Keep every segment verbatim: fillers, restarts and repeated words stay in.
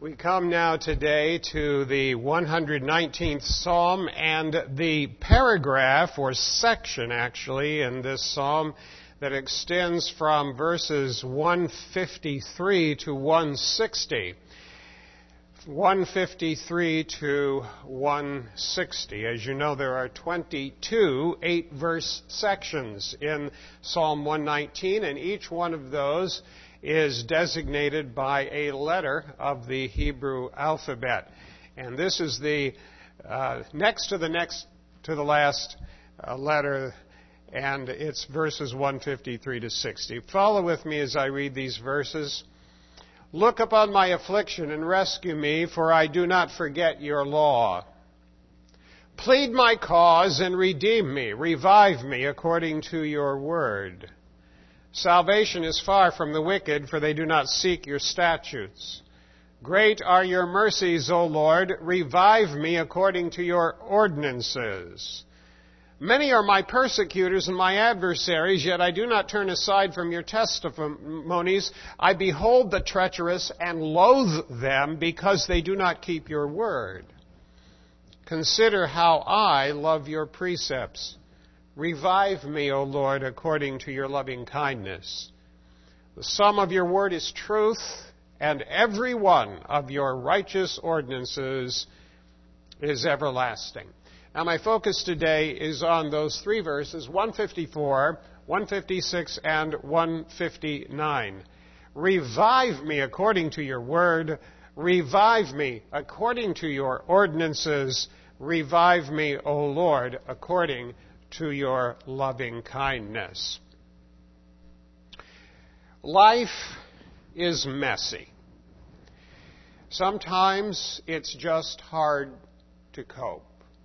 We come now today to the one hundred nineteenth Psalm and the paragraph, or section actually, in this psalm that extends from verses one fifty-three to one sixty. one fifty-three to one sixty. As you know, there are twenty-two eight-verse sections in Psalm one nineteen, and each one of those is designated by a letter of the Hebrew alphabet. And this is the uh, next to the next to the last uh, letter, and it's verses one fifty-three to sixty. Follow with me as I read these verses. Look upon my affliction and rescue me, for I do not forget your law. Plead my cause and redeem me. Revive me according to your word. Salvation is far from the wicked, for they do not seek your statutes. Great are your mercies, O Lord. Revive me according to your ordinances. Many are my persecutors and my adversaries, yet I do not turn aside from your testimonies. I behold the treacherous and loathe them, because they do not keep your word. Consider how I love your precepts. Revive me, O Lord, according to your loving kindness. The sum of your word is truth, and every one of your righteous ordinances is everlasting. Now, my focus today is on those three verses, one fifty-four, one fifty-six, and one fifty-nine. Revive me according to your word. Revive me according to your ordinances. Revive me, O Lord, according to your loving kindness. Life is messy. Sometimes it's just hard to cope.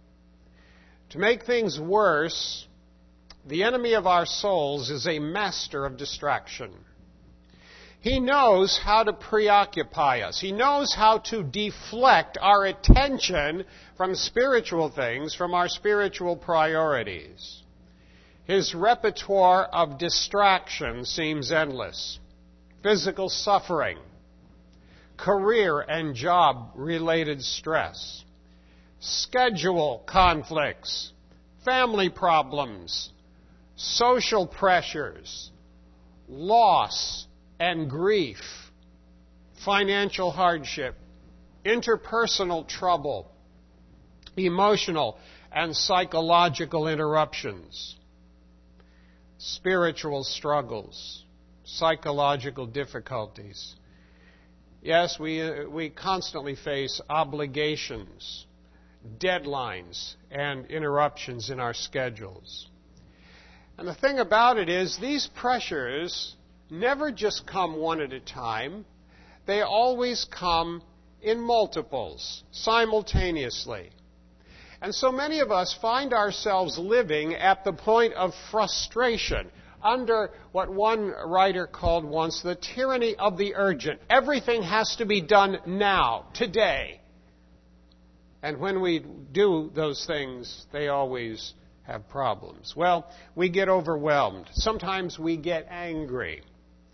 To make things worse, the enemy of our souls is a master of distraction. He knows how to preoccupy us. He knows how to deflect our attention from spiritual things, from our spiritual priorities. His repertoire of distraction seems endless. Physical suffering, career and job-related stress, schedule conflicts, family problems, social pressures, loss and grief, financial hardship, interpersonal trouble, emotional and psychological interruptions, spiritual struggles, psychological difficulties. Yes, we, uh, we constantly face obligations, deadlines, and interruptions in our schedules. And the thing about it is, these pressures never just come one at a time. They always come in multiples, simultaneously. And so many of us find ourselves living at the point of frustration, under what one writer called once the tyranny of the urgent. Everything has to be done now, today. And when we do those things, they always have problems. Well, we get overwhelmed. Sometimes we get angry.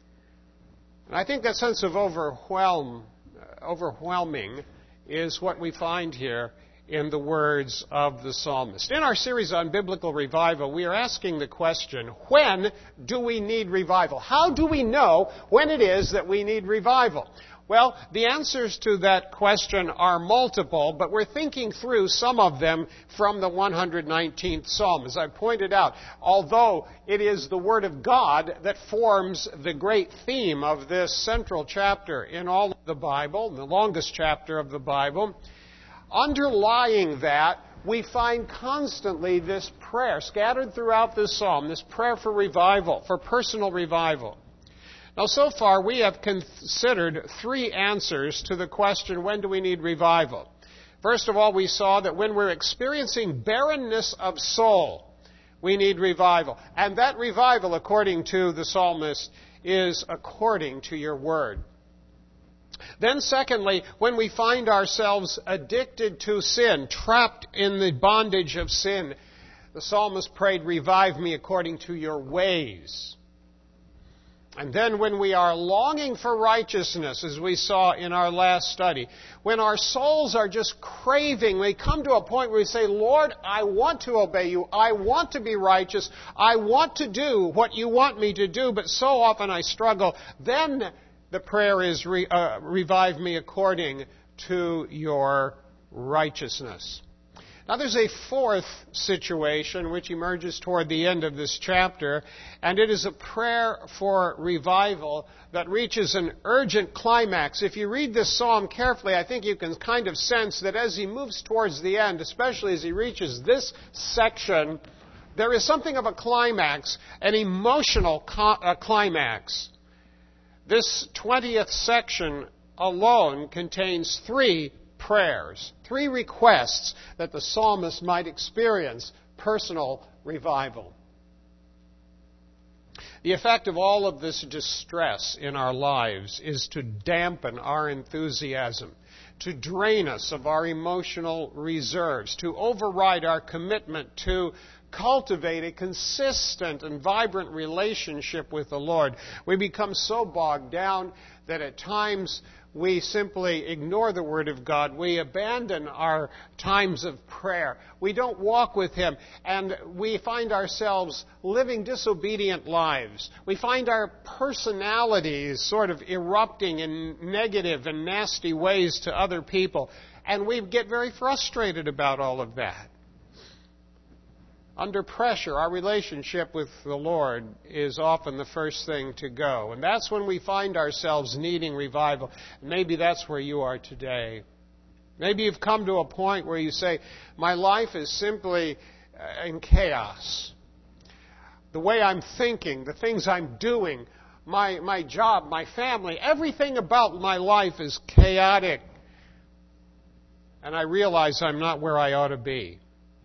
And I think that sense of overwhelm, overwhelming is what we find here in the words of the psalmist. In our series on biblical revival, we are asking the question, when do we need revival? How do we know when it is that we need revival? Well, the answers to that question are multiple, but we're thinking through some of them from the one hundred nineteenth Psalm. As I pointed out, although it is the Word of God that forms the great theme of this central chapter in all of the Bible, the longest chapter of the Bible, underlying that, we find constantly this prayer scattered throughout this psalm, this prayer for revival, for personal revival. Now, so far, we have considered three answers to the question, when do we need revival? First of all, we saw that when we're experiencing barrenness of soul, we need revival. And that revival, according to the psalmist, is according to your word. Then secondly, when we find ourselves addicted to sin, trapped in the bondage of sin, the psalmist prayed, revive me according to your ways. And then when we are longing for righteousness, as we saw in our last study, when our souls are just craving, we come to a point where we say, Lord, I want to obey you. I want to be righteous. I want to do what you want me to do, but so often I struggle. Then the prayer is, re, uh, revive me according to your righteousness. Now there's a fourth situation which emerges toward the end of this chapter, and it is a prayer for revival that reaches an urgent climax. If you read this psalm carefully, I think you can kind of sense that as he moves towards the end, especially as he reaches this section, there is something of a climax, an emotional co- uh, climax. This twentieth section alone contains three prayers, three requests that the psalmist might experience personal revival. The effect of all of this distress in our lives is to dampen our enthusiasm, to drain us of our emotional reserves, to override our commitment to cultivate a consistent and vibrant relationship with the Lord. We become so bogged down that at times we simply ignore the Word of God. We abandon our times of prayer. We don't walk with Him, and we find ourselves living disobedient lives. We find our personalities sort of erupting in negative and nasty ways to other people, and we get very frustrated about all of that. Under pressure, our relationship with the Lord is often the first thing to go. And that's when we find ourselves needing revival. Maybe that's where you are today. Maybe you've come to a point where you say, my life is simply in chaos. The way I'm thinking, the things I'm doing, my, my job, my family, everything about my life is chaotic. And I realize I'm not where I ought to be.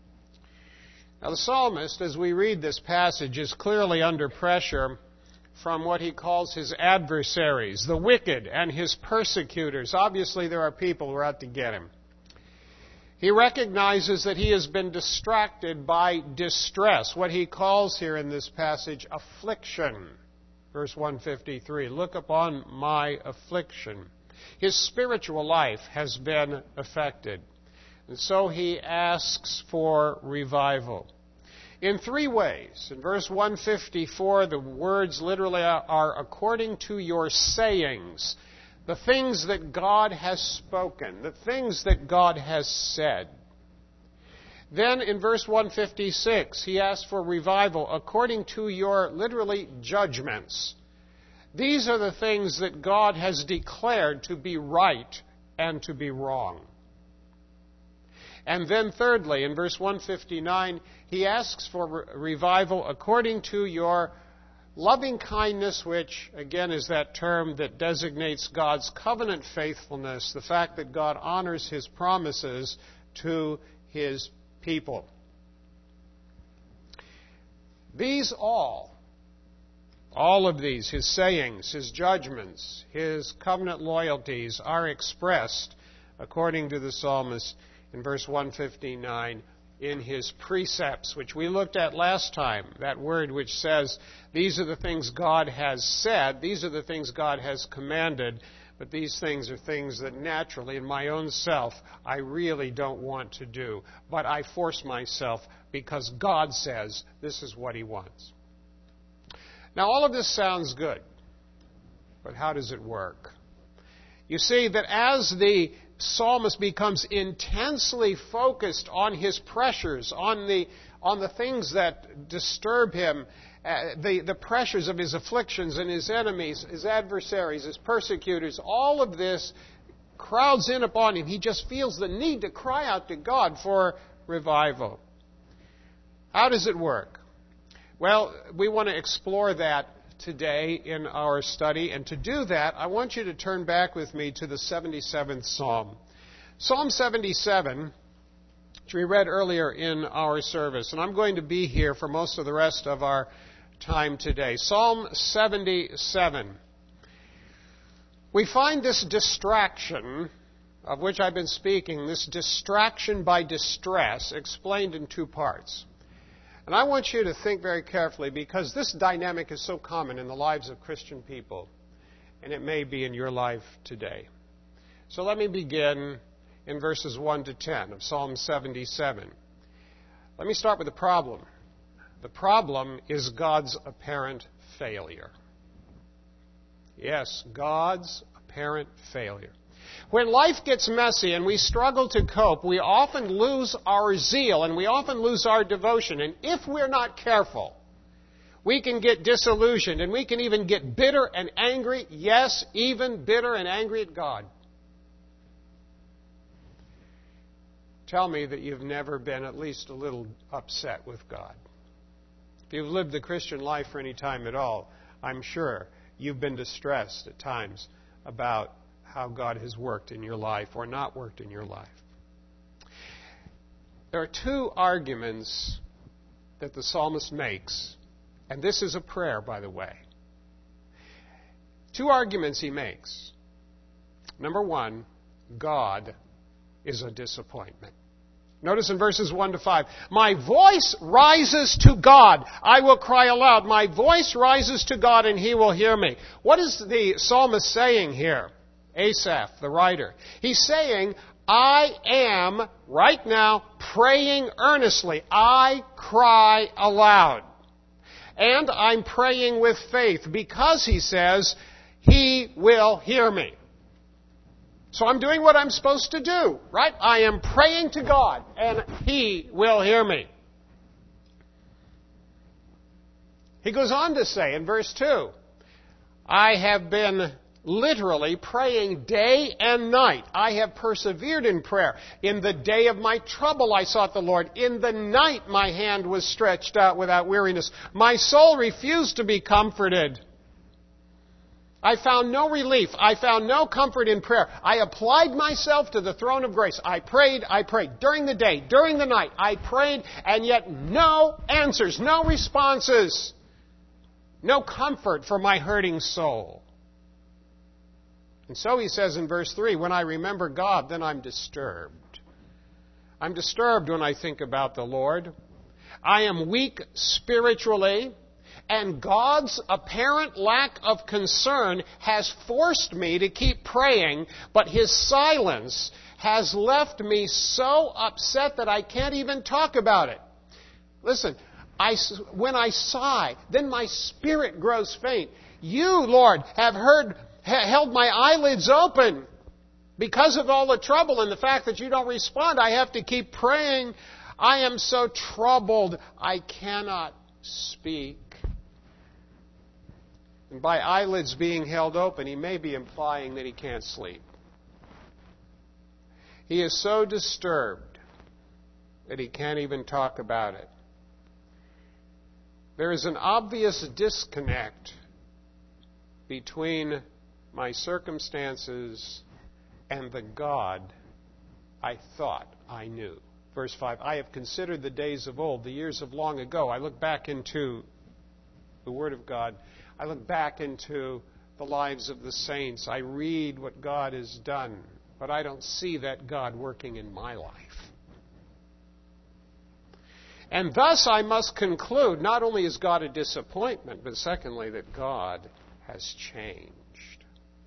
Now, the psalmist, as we read this passage, is clearly under pressure from what he calls his adversaries, the wicked and his persecutors. Obviously, there are people who are out to get him. He recognizes that he has been distracted by distress, what he calls here in this passage affliction. Verse one fifty-three, look upon my affliction. His spiritual life has been affected. And so he asks for revival. In three ways. In verse one fifty-four, the words literally are according to your sayings, the things that God has spoken, the things that God has said. Then in verse one fifty-six, he asks for revival according to your, literally, judgments. These are the things that God has declared to be right and to be wrong. And then thirdly, in verse one fifty-nine, he asks for re- revival according to your loving kindness, which, again, is that term that designates God's covenant faithfulness, the fact that God honors His promises to His people. These all, all of these, His sayings, His judgments, His covenant loyalties, are expressed, according to the psalmist, in verse one fifty-nine, in his precepts, which we looked at last time, that word which says, these are the things God has said, these are the things God has commanded, but these things are things that naturally, in my own self, I really don't want to do. But I force myself because God says this is what He wants. Now, all of this sounds good, but how does it work? You see that as the psalmist becomes intensely focused on his pressures, on the on the things that disturb him, uh, the, the pressures of his afflictions and his enemies, his adversaries, his persecutors, all of this crowds in upon him. He just feels the need to cry out to God for revival. How does it work? Well, we want to explore that today in our study. And to do that, I want you to turn back with me to the seventy-seventh Psalm. Psalm seventy-seven, which we read earlier in our service. And I'm going to be here for most of the rest of our time today. Psalm seventy-seven. We find this distraction, of which I've been speaking, this distraction by distress, explained in two parts. And I want you to think very carefully, because this dynamic is so common in the lives of Christian people, and it may be in your life today. So let me begin in verses one to ten of Psalm seventy-seven. Let me start with the problem. The problem is God's apparent failure. Yes, God's apparent failure. When life gets messy and we struggle to cope, we often lose our zeal and we often lose our devotion. And if we're not careful, we can get disillusioned and we can even get bitter and angry. Yes, even bitter and angry at God. Tell me that you've never been at least a little upset with God. If you've lived the Christian life for any time at all, I'm sure you've been distressed at times about how God has worked in your life or not worked in your life. There are two arguments that the psalmist makes, and this is a prayer, by the way. Two arguments he makes. Number one, God is a disappointment. Notice in verses one to five, my voice rises to God. I will cry aloud. My voice rises to God and He will hear me. What is the psalmist saying here? Asaph, the writer. He's saying, I am, right now, praying earnestly. I cry aloud. And I'm praying with faith because, he says, He will hear me. So I'm doing what I'm supposed to do, right? I am praying to God, and He will hear me. He goes on to say in verse two, I have been literally praying day and night. I have persevered in prayer. In the day of my trouble I sought the Lord. In the night my hand was stretched out without weariness. My soul refused to be comforted. I found no relief. I found no comfort in prayer. I applied myself to the throne of grace. I prayed, I prayed. During the day, during the night, I prayed, and yet no answers, no responses, no comfort for my hurting soul. And so he says in verse three, when I remember God, then I'm disturbed. I'm disturbed when I think about the Lord. I am weak spiritually. And God's apparent lack of concern has forced me to keep praying, but His silence has left me so upset that I can't even talk about it. Listen, I, when I sigh, then my spirit grows faint. You, Lord, have heard, ha, held my eyelids open. Because of all the trouble and the fact that you don't respond, I have to keep praying. I am so troubled, I cannot speak. And by eyelids being held open, he may be implying that he can't sleep. He is so disturbed that he can't even talk about it. There is an obvious disconnect between my circumstances and the God I thought I knew. Verse five, I have considered the days of old, the years of long ago. I look back into the Word of God. I look back into the lives of the saints. I read what God has done, but I don't see that God working in my life. And thus I must conclude, not only is God a disappointment, but secondly, that God has changed.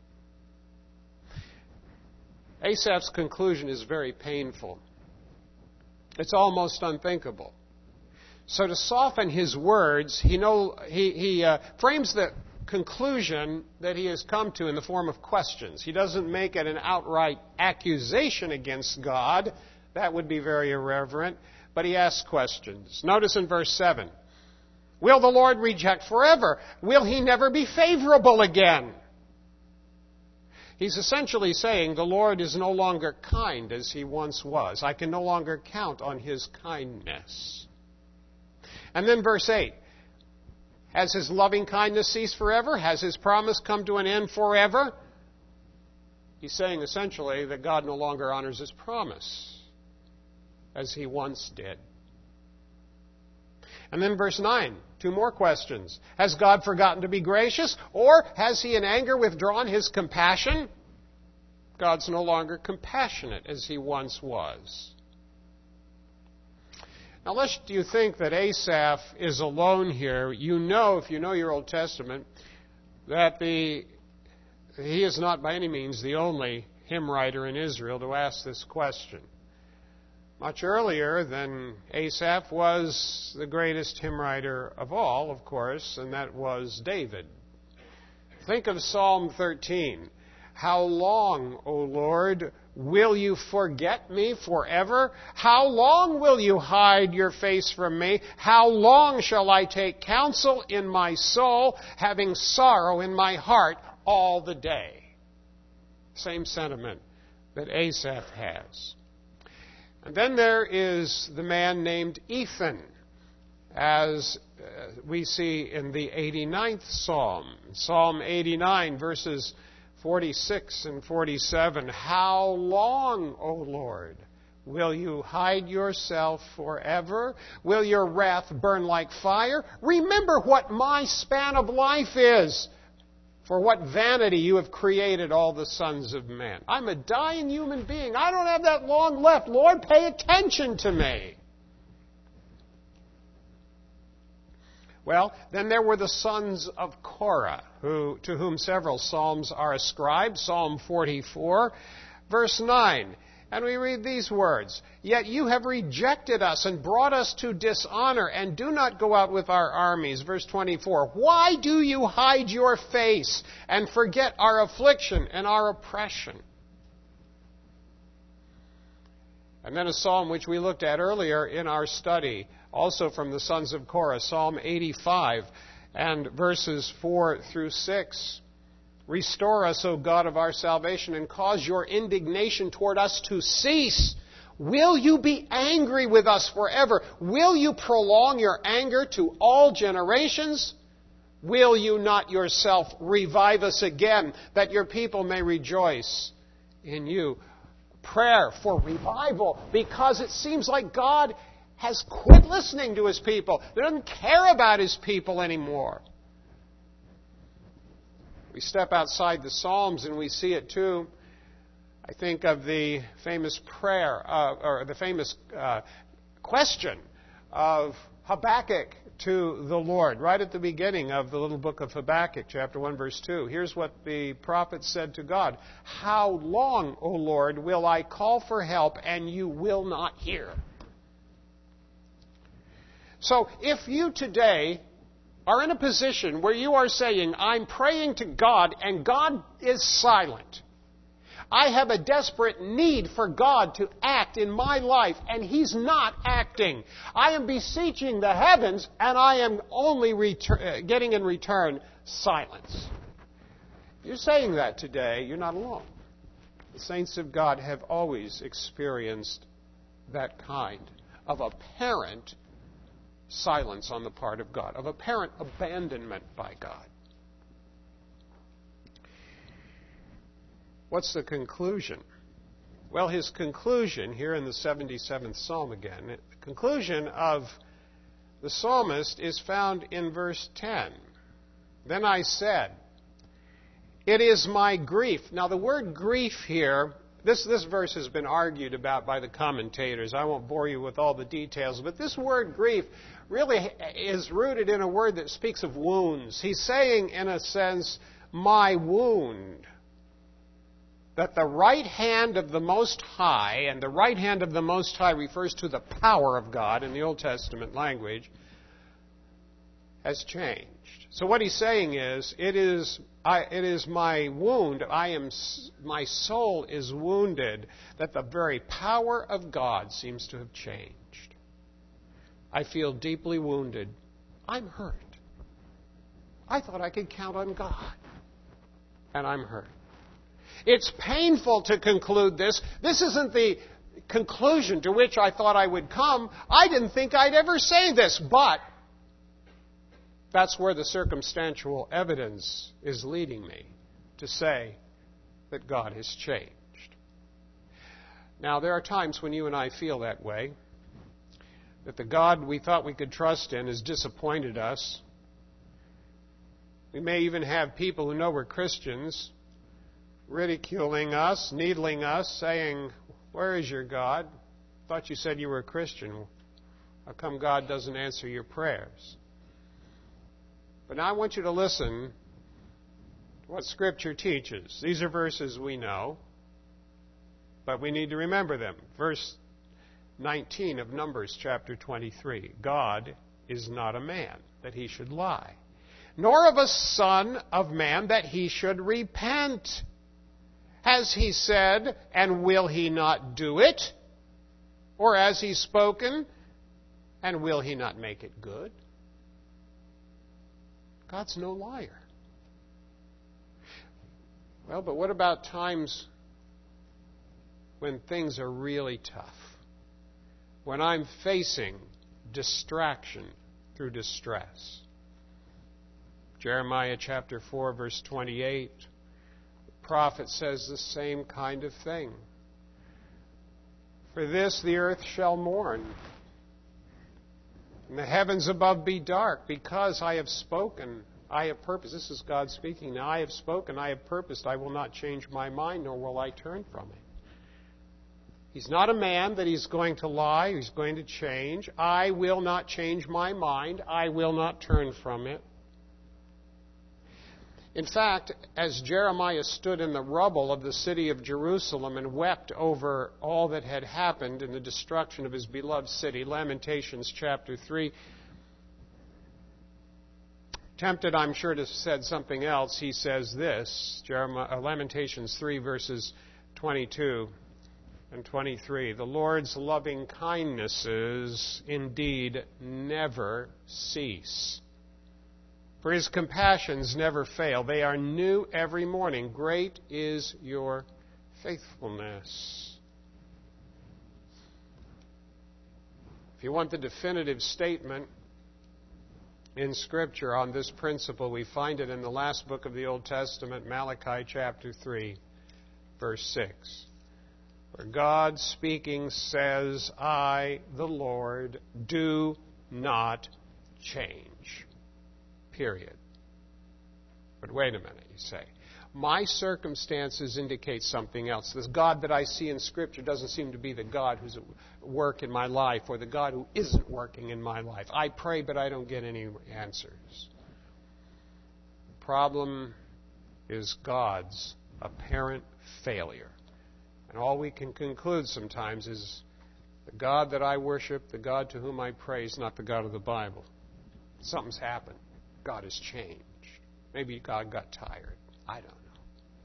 Asaph's conclusion is very painful. It's almost unthinkable. So to soften his words, he, know, he, he uh, frames the conclusion that he has come to in the form of questions. He doesn't make it an outright accusation against God. That would be very irreverent. But he asks questions. Notice in verse seven, will the Lord reject forever? Will He never be favorable again? He's essentially saying the Lord is no longer kind as He once was. I can no longer count on His kindness. And then verse eight, has His loving kindness ceased forever? Has His promise come to an end forever? He's saying essentially that God no longer honors His promise as He once did. And then verse nine, two more questions. Has God forgotten to be gracious? Or has He in anger withdrawn His compassion? God's no longer compassionate as He once was. Now, lest you think that Asaph is alone here, you know, if you know your Old Testament, that the he is not by any means the only hymn writer in Israel to ask this question. Much earlier than Asaph was the greatest hymn writer of all, of course, and that was David. Think of Psalm thirteen. How long, O Lord, will you forget me forever? How long will you hide your face from me? How long shall I take counsel in my soul, having sorrow in my heart all the day? Same sentiment that Asaph has. And then there is the man named Ethan, as uh, we see in the eighty-ninth Psalm. Psalm eighty-nine, verses forty-six and forty-seven. How long, O Lord, will you hide yourself forever? Will your wrath burn like fire? Remember what my span of life is. For what vanity you have created all the sons of men. I'm a dying human being. I don't have that long left. Lord, pay attention to me. Well, then there were the sons of Korah, who, to whom several psalms are ascribed. Psalm forty-four, verse nine. And we read these words, Yet you have rejected us and brought us to dishonor, and do not go out with our armies. Verse twenty-four, Why do you hide your face and forget our affliction and our oppression? And then a psalm which we looked at earlier in our study, also from the sons of Korah, Psalm eighty-five, and verses four through six. Restore us, O God of our salvation, and cause your indignation toward us to cease. Will you be angry with us forever? Will you prolong your anger to all generations? Will you not yourself revive us again, that your people may rejoice in you? Prayer for revival, because it seems like God has quit listening to His people. He doesn't care about His people anymore. We step outside the Psalms and we see it too. I think of the famous prayer, uh, or the famous uh, question of Habakkuk to the Lord, right at the beginning of the little book of Habakkuk, chapter one, verse two. Here's what the prophet said to God. How long, O Lord, will I call for help and you will not hear? So if you today are in a position where you are saying, I'm praying to God and God is silent. I have a desperate need for God to act in my life and He's not acting. I am beseeching the heavens and I am only retur- getting in return silence. If you're saying that today, you're not alone. The saints of God have always experienced that kind of apparent silence on the part of God, of apparent abandonment by God. What's the conclusion? Well, his conclusion here in the seventy-seventh Psalm again, the conclusion of the psalmist is found in verse ten. Then I said, It is my grief. Now the word grief here, This, this verse has been argued about by the commentators. I won't bore you with all the details, but this word grief really is rooted in a word that speaks of wounds. He's saying, in a sense, my wound. That the right hand of the Most High, and the right hand of the Most High refers to the power of God in the Old Testament language, has changed. So what he's saying is, it is I, it is my wound, I am, my soul is wounded, that the very power of God seems to have changed. I feel deeply wounded. I'm hurt. I thought I could count on God, and I'm hurt. It's painful to conclude this. This isn't the conclusion to which I thought I would come. I didn't think I'd ever say this, but that's where the circumstantial evidence is leading me to say that God has changed. Now, there are times when you and I feel that way, that the God we thought we could trust in has disappointed us. We may even have people who know we're Christians ridiculing us, needling us, saying, "Where is your God? Thought you said you were a Christian. How come God doesn't answer your prayers? But now I want you to listen to what Scripture teaches. These are verses we know, but we need to remember them. Verse nineteen of Numbers chapter twenty-three. God is not a man that he should lie, nor of a son of man that he should repent. Has he said, and will he not do it? Or has he spoken, and will he not make it good? God's no liar. Well, but what about times when things are really tough? When I'm facing distraction through distress? Jeremiah chapter four, verse twenty-eight, the prophet says the same kind of thing. For this the earth shall mourn, and the heavens above be dark, because I have spoken, I have purposed. This is God speaking now. I have spoken, I have purposed, I will not change my mind, nor will I turn from it. He's not a man that he's going to lie, he's going to change. I will not change my mind, I will not turn from it. In fact, as Jeremiah stood in the rubble of the city of Jerusalem and wept over all that had happened in the destruction of his beloved city, Lamentations chapter three, tempted, I'm sure, to have said something else, he says this, Jeremiah, uh, Lamentations three, verses twenty-two and twenty-three. The Lord's loving kindnesses indeed never cease, for his compassions never fail. They are new every morning. Great is your faithfulness. If you want the definitive statement in Scripture on this principle, we find it in the last book of the Old Testament, Malachi chapter three, verse six. Where God speaking says, I, the Lord, do not change. Period. But wait a minute, you say. My circumstances indicate something else. This God that I see in Scripture doesn't seem to be the God who's at work in my life or the God who isn't working in my life. I pray, but I don't get any answers. The problem is God's apparent failure. And all we can conclude sometimes is the God that I worship, the God to whom I pray, is not the God of the Bible. Something's happened. God has changed. Maybe God got tired. I don't know.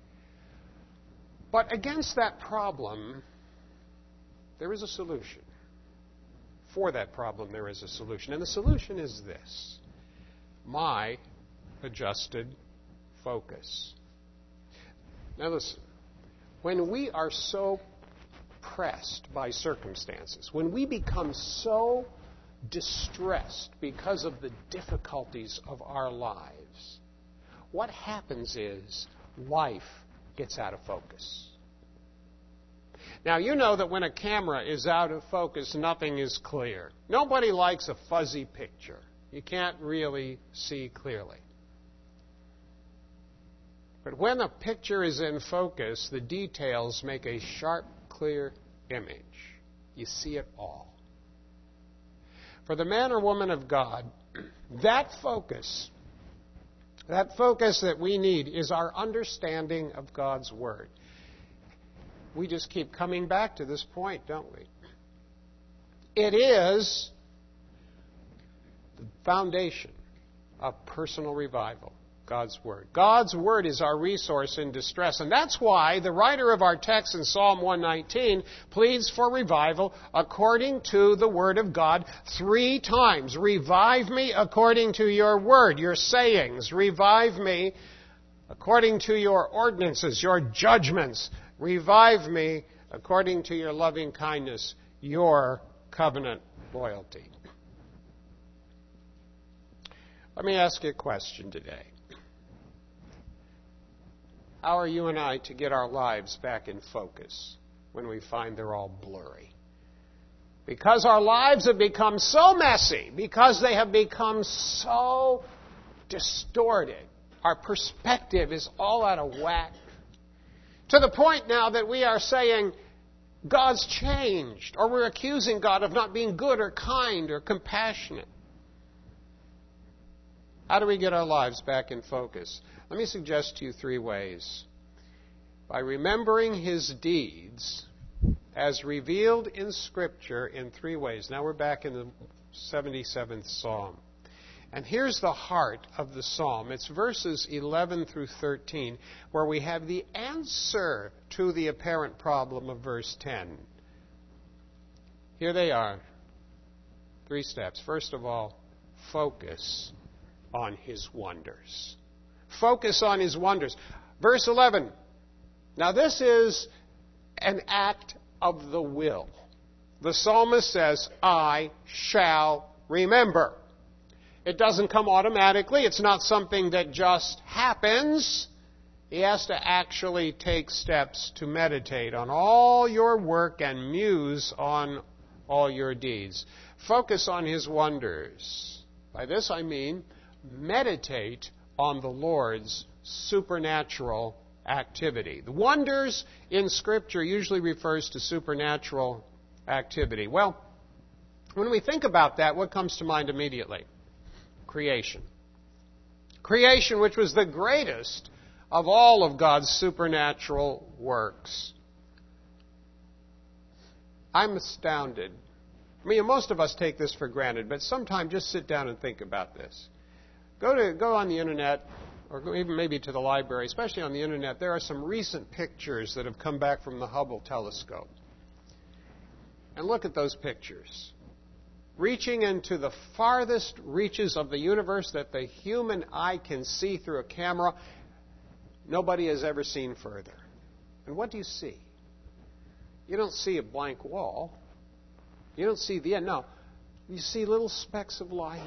But against that problem, there is a solution. For that problem, there is a solution. And the solution is this: my adjusted focus. Now listen, when we are so pressed by circumstances, when we become so distressed because of the difficulties of our lives, what happens is life gets out of focus. Now, you know that when a camera is out of focus, nothing is clear. Nobody likes a fuzzy picture. You can't really see clearly. But when a picture is in focus, the details make a sharp, clear image. You see it all. For the man or woman of God, that focus, that focus that we need is our understanding of God's Word. We just keep coming back to this point, don't we? It is the foundation of personal revival, God's Word. God's Word is our resource in distress. And that's why the writer of our text in Psalm one nineteen pleads for revival according to the Word of God three times. Revive me according to your Word, your sayings. Revive me according to your ordinances, your judgments. Revive me according to your loving kindness, your covenant loyalty. Let me ask you a question today. How are you and I to get our lives back in focus when we find they're all blurry? Because our lives have become so messy, because they have become so distorted, our perspective is all out of whack, to the point now that we are saying, God's changed, or we're accusing God of not being good or kind or compassionate. How do we get our lives back in focus? Let me suggest to you three ways. By remembering His deeds as revealed in Scripture in three ways. Now we're back in the seventy-seventh Psalm. And here's the heart of the psalm. It's verses eleven through thirteen, where we have the answer to the apparent problem of verse ten. Here they are. Three steps. First of all, focus on His wonders. Focus on His wonders. Verse eleven. Now this is an act of the will. The psalmist says, I shall remember. It doesn't come automatically. It's not something that just happens. He has to actually take steps to meditate on all your work and muse on all your deeds. Focus on His wonders. By this I mean meditate on the Lord's supernatural activity. The wonders in Scripture usually refers to supernatural activity. Well, when we think about that, what comes to mind immediately? Creation. Creation, which was the greatest of all of God's supernatural works. I'm astounded. I mean, most of us take this for granted, but sometimes just sit down and think about this. Go to go on the internet, or go even maybe to the library, especially on the internet. There are some recent pictures that have come back from the Hubble telescope. And look at those pictures. Reaching into the farthest reaches of the universe that the human eye can see through a camera, nobody has ever seen further. And what do you see? You don't see a blank wall. You don't see the end. No, you see little specks of light.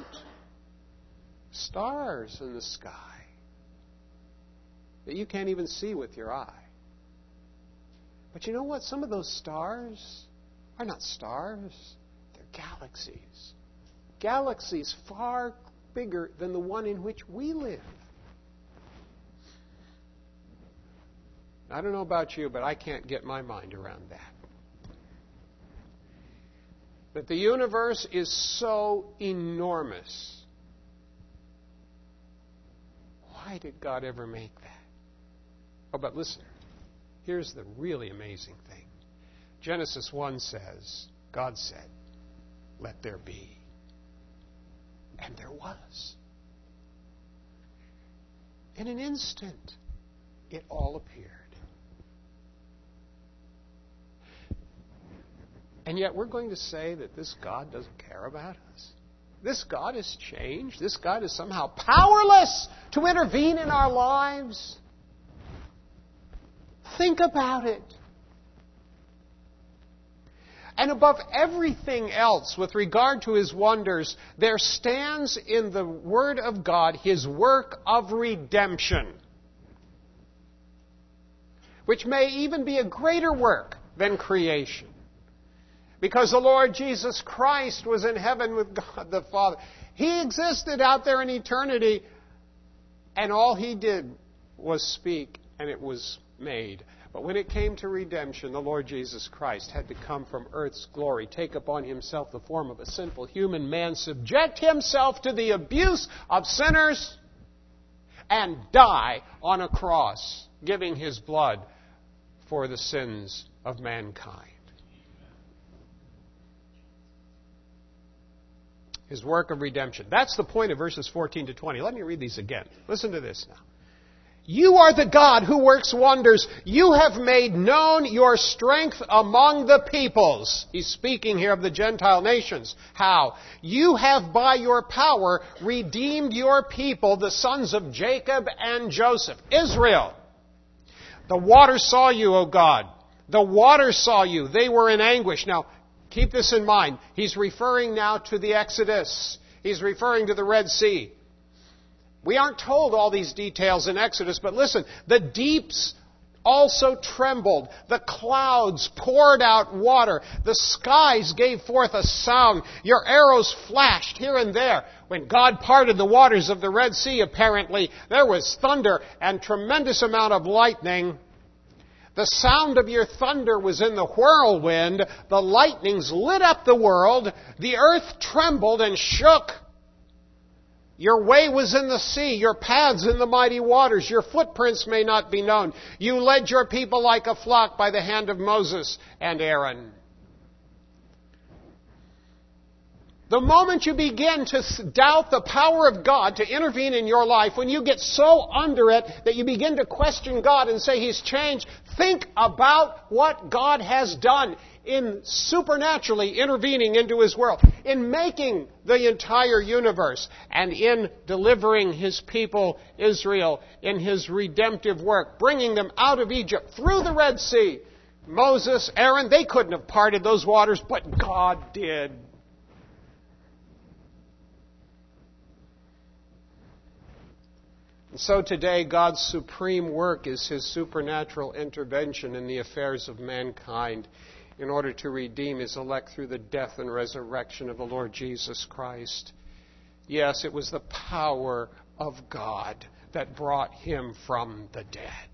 Stars in the sky that you can't even see with your eye. But you know what? Some of those stars are not stars. Galaxies. Galaxies far bigger than the one in which we live. I don't know about you, but I can't get my mind around that. That the universe is so enormous. Why did God ever make that? Oh, but listen. Here's the really amazing thing. Genesis one says, God said, let there be. And there was. In an instant, it all appeared. And yet we're going to say that this God doesn't care about us? This God has changed? This God is somehow powerless to intervene in our lives? Think about it. And above everything else, with regard to His wonders, there stands in the Word of God His work of redemption, which may even be a greater work than creation. Because the Lord Jesus Christ was in heaven with God the Father. He existed out there in eternity, and all He did was speak, and it was made. But when it came to redemption, the Lord Jesus Christ had to come from earth's glory, take upon Himself the form of a sinful human man, subject Himself to the abuse of sinners, and die on a cross, giving His blood for the sins of mankind. His work of redemption. That's the point of verses fourteen to twenty. Let me read these again. Listen to this now. You are the God who works wonders. You have made known your strength among the peoples. He's speaking here of the Gentile nations. How? You have by your power redeemed your people, the sons of Jacob and Joseph. Israel. The waters saw you, O God. The waters saw you. They were in anguish. Now, keep this in mind. He's referring now to the Exodus. He's referring to the Red Sea. We aren't told all these details in Exodus, but listen, the deeps also trembled. The clouds poured out water. The skies gave forth a sound. Your arrows flashed here and there. When God parted the waters of the Red Sea, apparently, there was thunder and tremendous amount of lightning. The sound of your thunder was in the whirlwind. The lightnings lit up the world. The earth trembled and shook. Your way was in the sea, your paths in the mighty waters. Your footprints may not be known. You led your people like a flock by the hand of Moses and Aaron. The moment you begin to doubt the power of God to intervene in your life, when you get so under it that you begin to question God and say He's changed, think about what God has done in supernaturally intervening into His world, in making the entire universe, and in delivering His people, Israel, in His redemptive work, bringing them out of Egypt through the Red Sea. Moses, Aaron, they couldn't have parted those waters, but God did. And so today, God's supreme work is His supernatural intervention in the affairs of mankind in order to redeem His elect through the death and resurrection of the Lord Jesus Christ. Yes, it was the power of God that brought Him from the dead.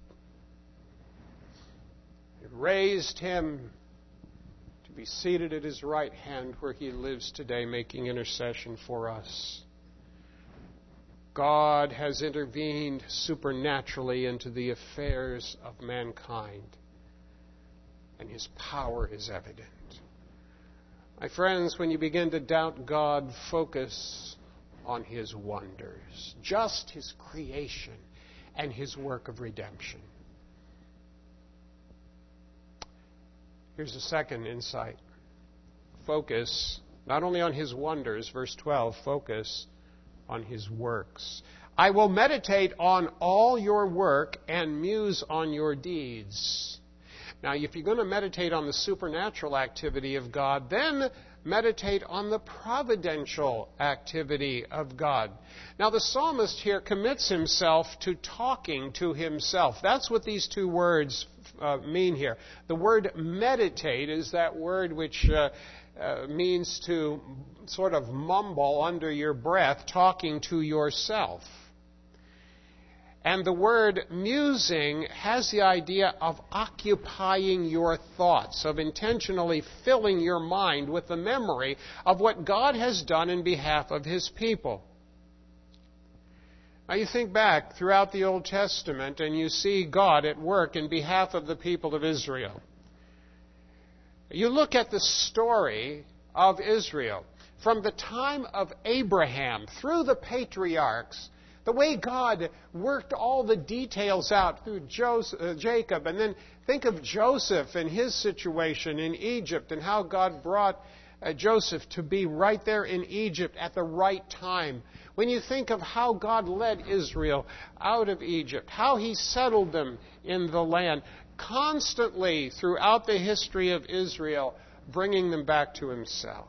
It raised Him to be seated at His right hand where He lives today, making intercession for us. God has intervened supernaturally into the affairs of mankind, and His power is evident. My friends, when you begin to doubt God, focus on His wonders, just His creation and His work of redemption. Here's a second insight. Focus not only on His wonders, verse twelve, focus on His works. I will meditate on all your work and muse on your deeds. Now, if you're going to meditate on the supernatural activity of God, then meditate on the providential activity of God. Now, the psalmist here commits himself to talking to himself. That's what these two words uh, mean here. The word meditate is that word which uh, uh, means to sort of mumble under your breath, talking to yourself. And the word musing has the idea of occupying your thoughts, of intentionally filling your mind with the memory of what God has done in behalf of His people. Now you think back throughout the Old Testament and you see God at work in behalf of the people of Israel. You look at the story of Israel from the time of Abraham through the patriarchs, the way God worked all the details out through Joseph, uh, Jacob, and then think of Joseph and his situation in Egypt and how God brought uh, Joseph to be right there in Egypt at the right time. When you think of how God led Israel out of Egypt, how He settled them in the land, constantly throughout the history of Israel, bringing them back to Himself.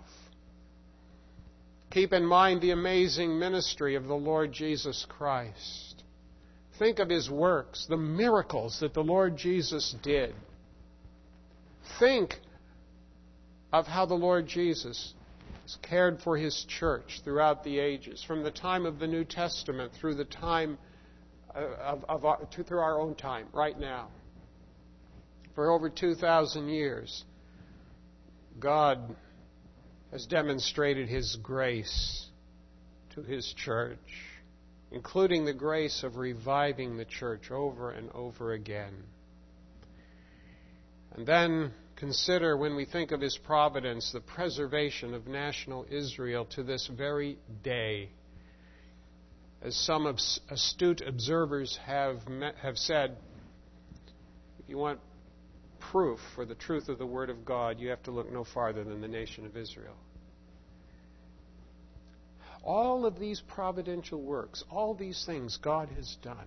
Keep in mind the amazing ministry of the Lord Jesus Christ. Think of His works, the miracles that the Lord Jesus did. Think of how the Lord Jesus has cared for His church throughout the ages, from the time of the New Testament through the time of, of our, to, through our own time, right now. For over two thousand years, God has demonstrated His grace to His church, including the grace of reviving the church over and over again. And then consider, when we think of His providence, the preservation of national Israel to this very day. As some astute observers have, met, have said, if you want proof for the truth of the Word of God, you have to look no farther than the nation of Israel. All of these providential works, all these things God has done,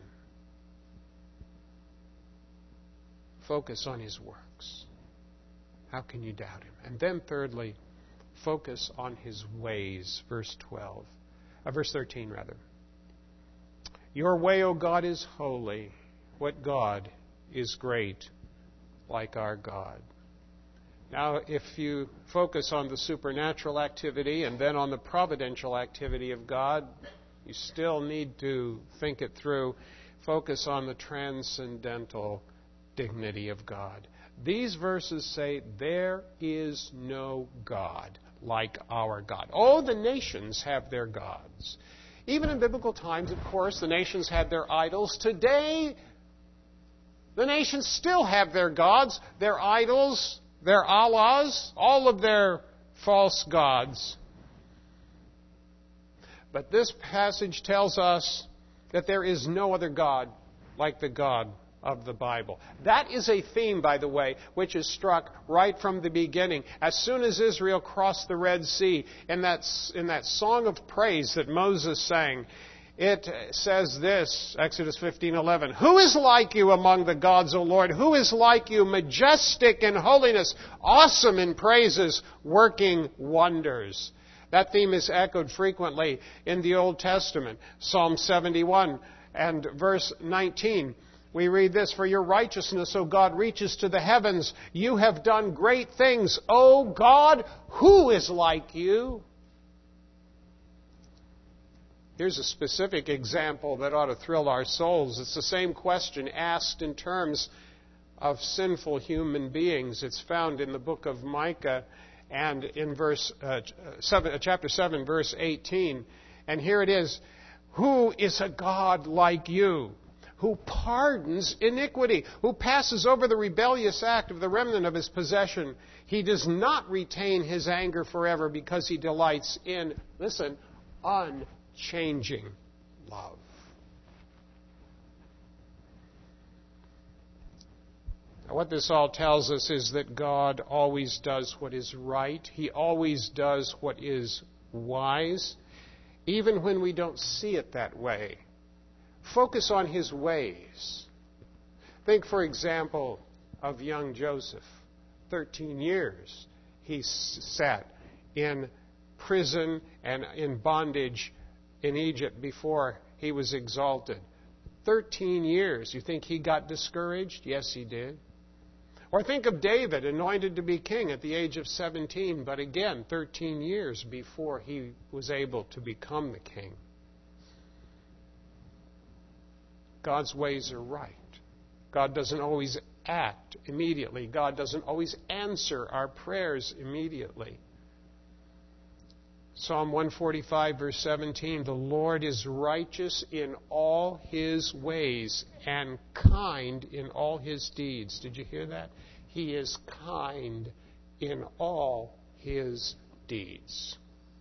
focus on His works. How can you doubt Him? And then thirdly, focus on His ways. Verse twelve, uh, verse thirteen rather. Your way, O God, is holy. What God is great like our God? Now, if you focus on the supernatural activity and then on the providential activity of God, you still need to think it through. Focus on the transcendental dignity of God. These verses say there is no God like our God. Oh, the nations have their gods. Even in biblical times, of course, the nations had their idols. Today, the nations still have their gods, their idols, their Allahs, all of their false gods. But this passage tells us that there is no other God like the God of the Bible. That is a theme, by the way, which is struck right from the beginning. As soon as Israel crossed the Red Sea, in that, in that song of praise that Moses sang, it says this, Exodus fifteen eleven, "Who is like you among the gods, O Lord? Who is like you, majestic in holiness, awesome in praises, working wonders?" That theme is echoed frequently in the Old Testament. Psalm seventy-one and verse nineteen. We read this, "For your righteousness, O God, reaches to the heavens. You have done great things. O God, who is like you?" Here's a specific example that ought to thrill our souls. It's the same question asked in terms of sinful human beings. It's found in the book of Micah and in verse uh, seven, uh, chapter seven, verse eighteen. And here it is, "Who is a God like you, who pardons iniquity, who passes over the rebellious act of the remnant of his possession? He does not retain his anger forever because he delights in," listen, "unchanging love." Now, what this all tells us is that God always does what is right. He always does what is wise, even when we don't see it that way. Focus on his ways. Think, for example, of young Joseph. Thirteen years he sat in prison and in bondage in Egypt before he was exalted. Thirteen years. You think he got discouraged? Yes, he did. Or think of David, anointed to be king at the age of seventeen, but again, thirteen years before he was able to become the king. God's ways are right. God doesn't always act immediately. God doesn't always answer our prayers immediately. Psalm one forty-five, verse seventeen, "The Lord is righteous in all his ways and kind in all his deeds." Did you hear that? He is kind in all his deeds.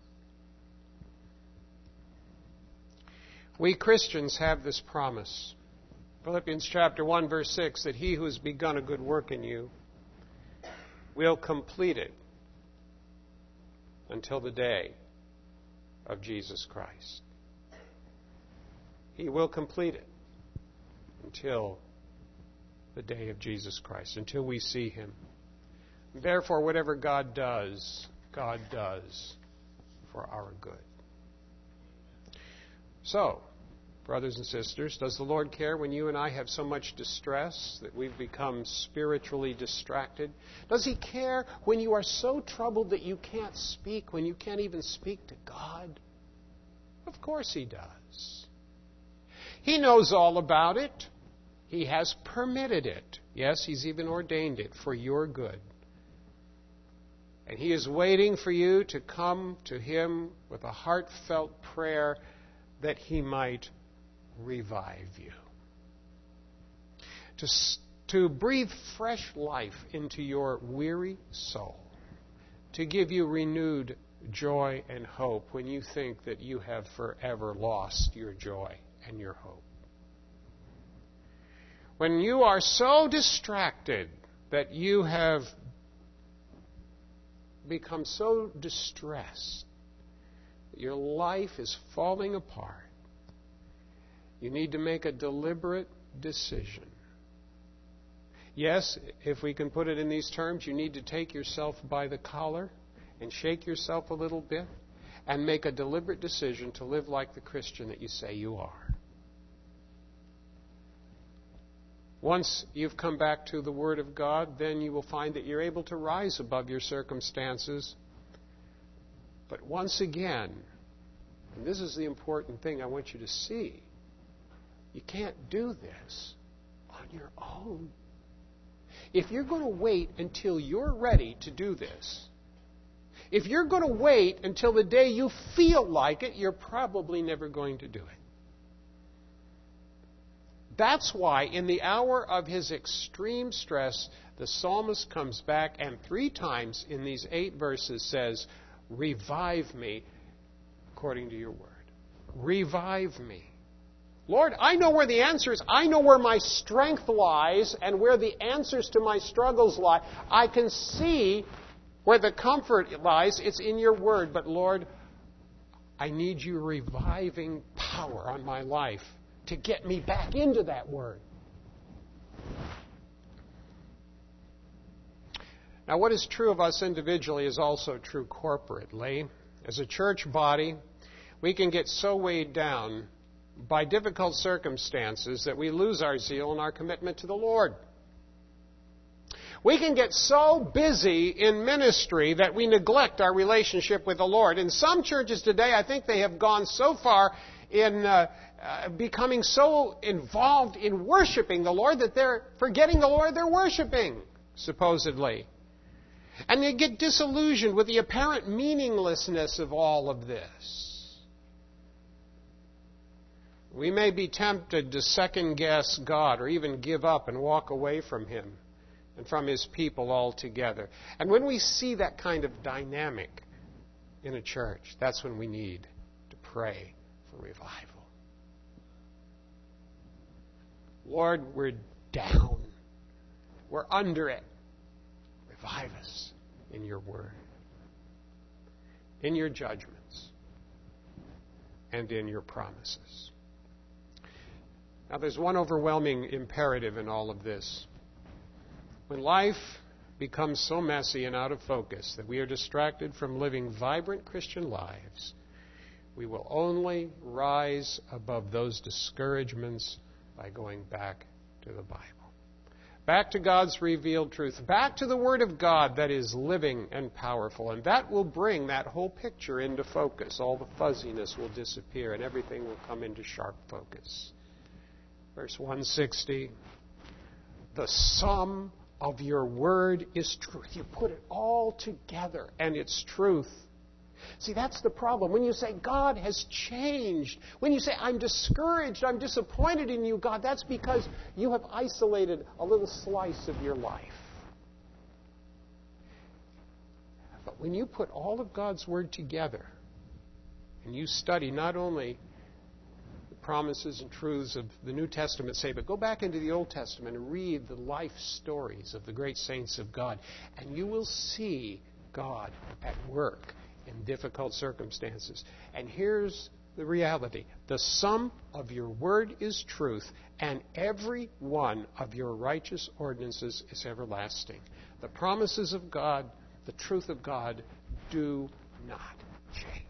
We Christians have this promise. Philippians chapter one, verse six, that he who has begun a good work in you will complete it until the day of Jesus Christ. He will complete it until the day of Jesus Christ, until we see him. Therefore, whatever God does, God does for our good. So, brothers and sisters, does the Lord care when you and I have so much distress that we've become spiritually distracted? Does he care when you are so troubled that you can't speak, when you can't even speak to God? Of course he does. He knows all about it. He has permitted it. Yes, he's even ordained it for your good. And he is waiting for you to come to him with a heartfelt prayer that he might revive you. To, to breathe fresh life into your weary soul. To give you renewed joy and hope when you think that you have forever lost your joy and your hope. When you are so distracted that you have become so distressed that your life is falling apart, you need to make a deliberate decision. Yes, if we can put it in these terms, you need to take yourself by the collar and shake yourself a little bit and make a deliberate decision to live like the Christian that you say you are. Once you've come back to the Word of God, then you will find that you're able to rise above your circumstances. But once again, and this is the important thing I want you to see, you can't do this on your own. if you're going to wait until you're ready to do this, if you're going to wait until the day you feel like it, you're probably never going to do it. That's why in the hour of his extreme stress, the psalmist comes back and three times in these eight verses says, revive me according to your word. Revive me. Lord, I know where the answer is. I know where my strength lies and where the answers to my struggles lie. I can see where the comfort lies. It's in your word. But Lord, I need your reviving power on my life to get me back into that word. Now, what is true of us individually is also true corporately. As a church body, we can get so weighed down by difficult circumstances that we lose our zeal and our commitment to the Lord. We can get so busy in ministry that we neglect our relationship with the Lord. In some churches today, I think they have gone so far in uh, uh, becoming so involved in worshiping the Lord that they're forgetting the Lord they're worshiping, supposedly. And they get disillusioned with the apparent meaninglessness of all of this. We may be tempted to second-guess God or even give up and walk away from Him and from His people altogether. And when we see that kind of dynamic in a church, that's when we need to pray for revival. Lord, we're down. We're under it. Revive us in your word, in your judgments, and in your promises. Now, there's one overwhelming imperative in all of this. When life becomes so messy and out of focus that we are distracted from living vibrant Christian lives, we will only rise above those discouragements by going back to the Bible. Back to God's revealed truth. Back to the Word of God that is living and powerful. And that will bring that whole picture into focus. All the fuzziness will disappear and everything will come into sharp focus. Verse one sixty, the sum of your word is truth. You put it all together and it's truth. See, that's the problem. When you say God has changed, when you say I'm discouraged, I'm disappointed in you, God, that's because you have isolated a little slice of your life. But when you put all of God's Word together and you study not only the promises and truths of the New Testament, say, but go back into the Old Testament and read the life stories of the great saints of God, and you will see God at work in difficult circumstances. And here's the reality. The sum of your word is truth, and every one of your righteous ordinances is everlasting. The promises of God, the truth of God, do not change.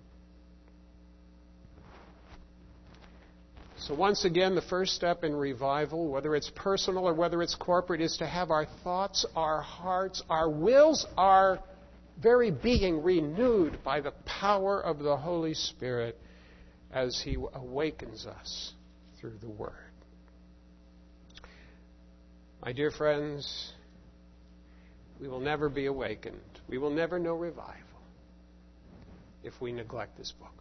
So once again, the first step in revival, whether it's personal or whether it's corporate, is to have our thoughts, our hearts, our wills, our very being renewed by the power of the Holy Spirit as He awakens us through the Word. My dear friends, we will never be awakened. We will never know revival if we neglect this book.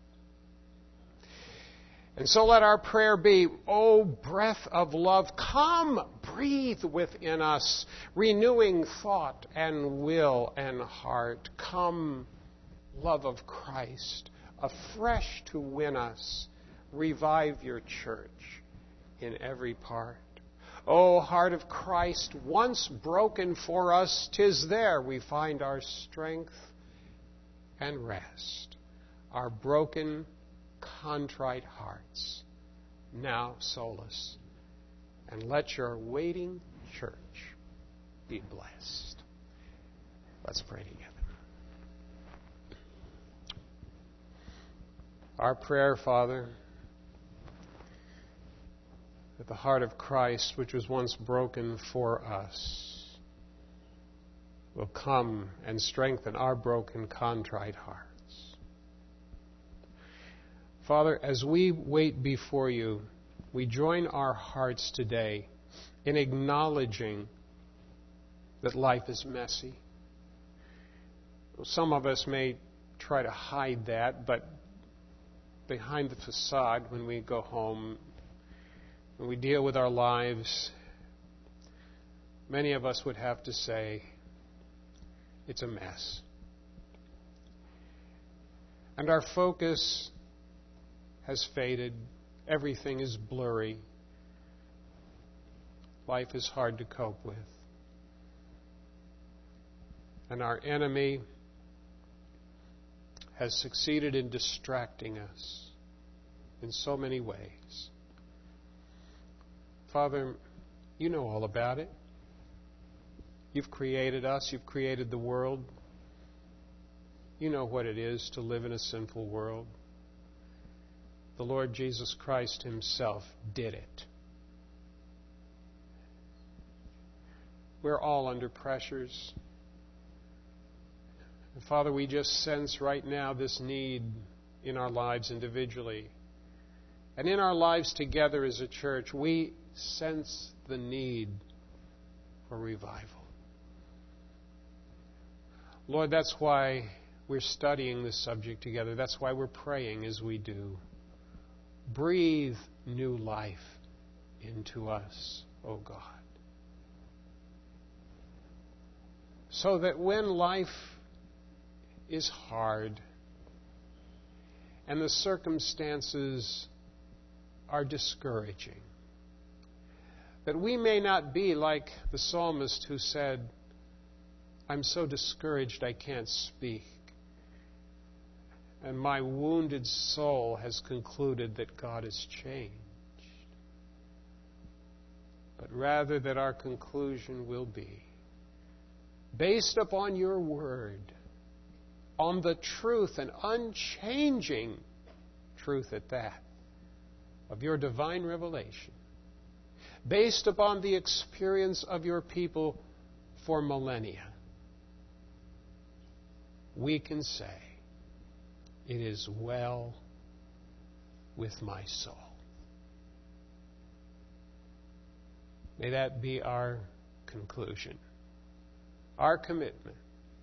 And so let our prayer be, O breath of love, come, breathe within us, renewing thought and will and heart. Come, love of Christ, afresh to win us. Revive your church in every part. O heart of Christ, once broken for us, 'tis there we find our strength and rest. Our broken contrite hearts, now solace, and let your waiting church be blessed. Let's pray together. Our prayer, Father, that the heart of Christ, which was once broken for us, will come and strengthen our broken contrite heart. Father, as we wait before you, we join our hearts today in acknowledging that life is messy. Some of us may try to hide that, but behind the facade, when we go home, when we deal with our lives, many of us would have to say, it's a mess. And our focus has faded. Everything is blurry. Life is hard to cope with. And our enemy has succeeded in distracting us in so many ways. Father, you know all about it. You've created us. You've created the world. You know what it is to live in a sinful world. The Lord Jesus Christ himself did it. We're all under pressures. And Father, we just sense right now this need in our lives individually. And in our lives together as a church, we sense the need for revival. Lord, that's why we're studying this subject together. That's why we're praying as we do. Breathe new life into us, O God. So that when life is hard and the circumstances are discouraging, that we may not be like the psalmist who said, I'm so discouraged I can't speak, and my wounded soul has concluded that God has changed. But rather that our conclusion will be, based upon your word, on the truth and unchanging truth at that, of your divine revelation, based upon the experience of your people for millennia, we can say, it is well with my soul. May that be our conclusion, our commitment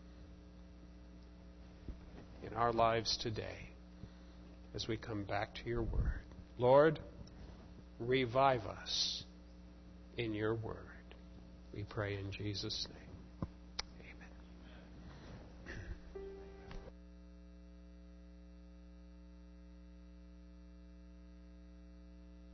in our lives today as we come back to your word. Lord, revive us in your word. We pray in Jesus' name.